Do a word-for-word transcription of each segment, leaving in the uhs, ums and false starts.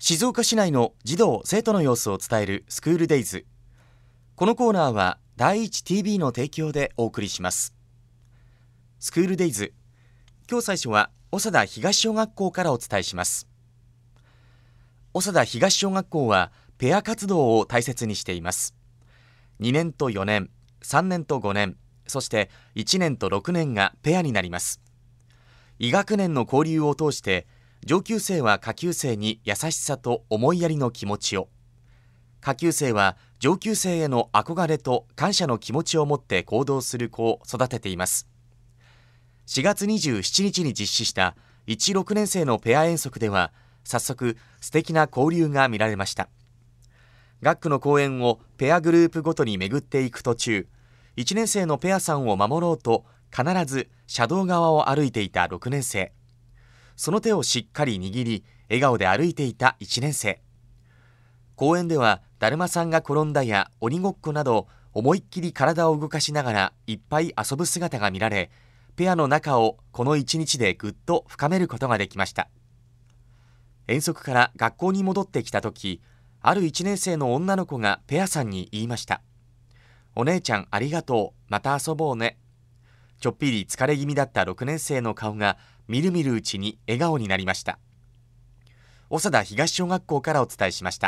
静岡市内の児童生徒の様子を伝えるスクールデイズ。このコーナーは第一 ティービー の提供でお送りします。スクールデイズ、今日最初は長田東小学校からお伝えします。長田東小学校はペア活動を大切にしています。にねんとよねん、さんねんとごねん、そしていちねんとろくねんがペアになります。医学年の交流を通して上級生は下級生に優しさと思いやりの気持ちを、下級生は上級生への憧れと感謝の気持ちを持って行動する子を育てています。しがつにじゅうしちにちに実施したいちろくねん生のペア遠足では、早速素敵な交流が見られました。学区の公園をペアグループごとに巡っていく途中、いちねん生のペアさんを守ろうと必ず車道側を歩いていたろくねん生、その手をしっかり握り笑顔で歩いていたいちねん生。公園ではだるまさんが転んだや鬼ごっこなど思いっきり体を動かしながらいっぱい遊ぶ姿が見られ、ペアの仲をこの一日でぐっと深めることができました。遠足から学校に戻ってきた時、あるいちねん生の女の子がペアさんに言いました。お姉ちゃんありがとう、また遊ぼうね。ちょっぴり疲れ気味だったろくねん生の顔がみるみるうちに笑顔になりました。長田東小学校からお伝えしました。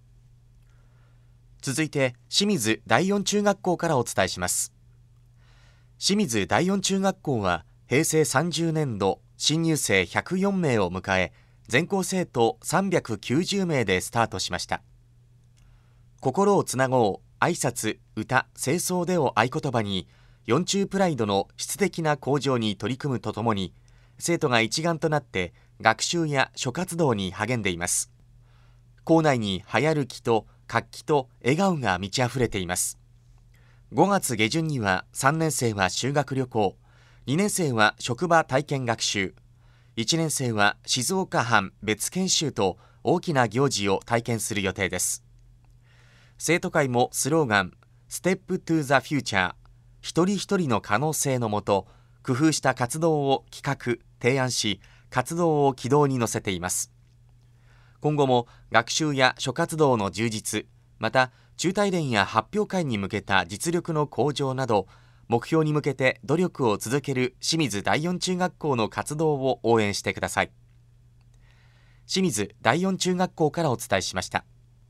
続いて清水だいよん中学校からお伝えします。清水だいよん中学校はへいせいさんじゅうねんど新入生ひゃくよんめいを迎え、全校生徒さんびゃくきゅうじゅうめいでスタートしました。心をつなごう、挨拶、歌、清掃でを合言葉に、四中プライドの質的な向上に取り組むとともに、生徒が一丸となって学習や諸活動に励んでいます。校内に流行る気と活気と笑顔が満ち溢れています。ごがつげじゅんにはさんねん生は修学旅行、にねん生は職場体験学習、いちねん生は静岡藩別研修と大きな行事を体験する予定です。生徒会もスローガンステップトゥザフューチャー、一人一人の可能性のもと、工夫した活動を企画提案し、活動を軌道に乗せています。今後も学習や諸活動の充実、また中大連や発表会に向けた実力の向上など、目標に向けて努力を続ける清水だいよん中学校の活動を応援してください。清水だいよん中学校からお伝えしました。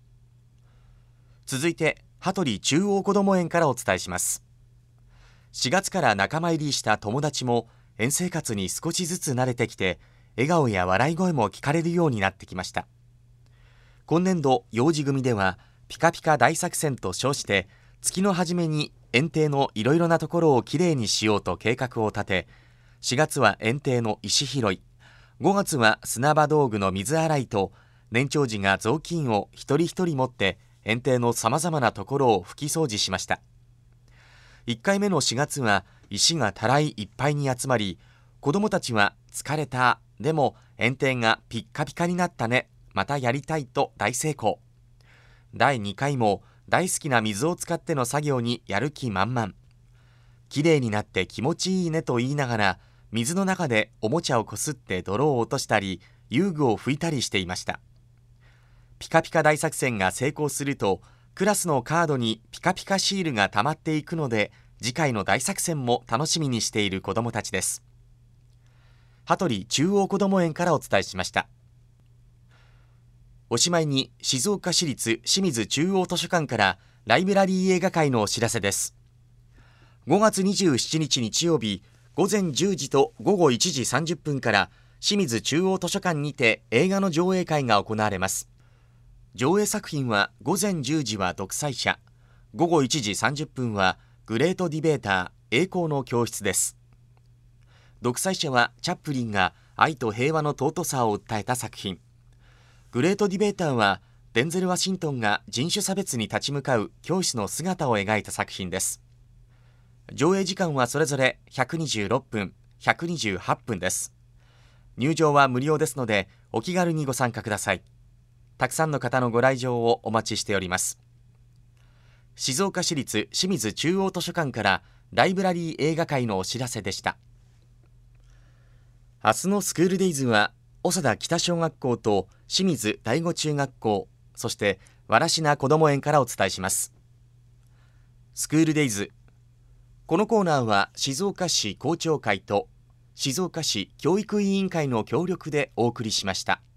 続いて羽鳥中央こども園からお伝えします。しがつから仲間入りした友達も園生活に少しずつ慣れてきて、笑顔や笑い声も聞かれるようになってきました。今年度幼児組ではピカピカ大作戦と称して、月の初めに園庭のいろいろなところをきれいにしようと計画を立て、しがつは園庭の石拾い、ごがつは砂場道具の水洗いと、年長児が雑巾を一人一人持って園庭のさまざまなところを拭き掃除しました。いっかいめのしがつは石がたらいいっぱいに集まり、子どもたちは疲れた、でも園庭がピッカピカになったね、またやりたいと大成功。だいにかいも大好きな水を使っての作業にやる気満々。きれいになって気持ちいいねと言いながら、水の中でおもちゃをこすって泥を落としたり、遊具を拭いたりしていました。ピカピカ大作戦が成功すると、クラスのカードにピカピカシールが溜まっていくので、次回の大作戦も楽しみにしている子どもたちです。羽鳥中央こども園からお伝えしました。おしまいに静岡市立清水中央図書館からライブラリー映画会のお知らせです。ごがつにじゅうしちにち日曜日、ごぜんじゅうじとごごいちじさんじゅっぷんから清水中央図書館にて映画の上映会が行われます。上映作品はごぜんじゅうじは独裁者、ごごいちじさんじゅっぷんはグレートディベーター栄光の教室です。独裁者はチャップリンが愛と平和の尊さを訴えた作品。グレートディベーターはデンゼル・ワシントンが人種差別に立ち向かう教師の姿を描いた作品です。上映時間はそれぞれひゃくにじゅうろっぷん、ひゃくにじゅうはっぷんです。入場は無料ですのでお気軽にご参加ください。たくさんの方のご来場をお待ちしております。静岡市立清水中央図書館からライブラリー映画会のお知らせでした。明日のスクールデイズは長田北小学校と清水第五中学校、そしてわしなこども園からお伝えします。スクールデイズ。このコーナーは静岡市校長会と静岡市教育委員会の協力でお送りしました。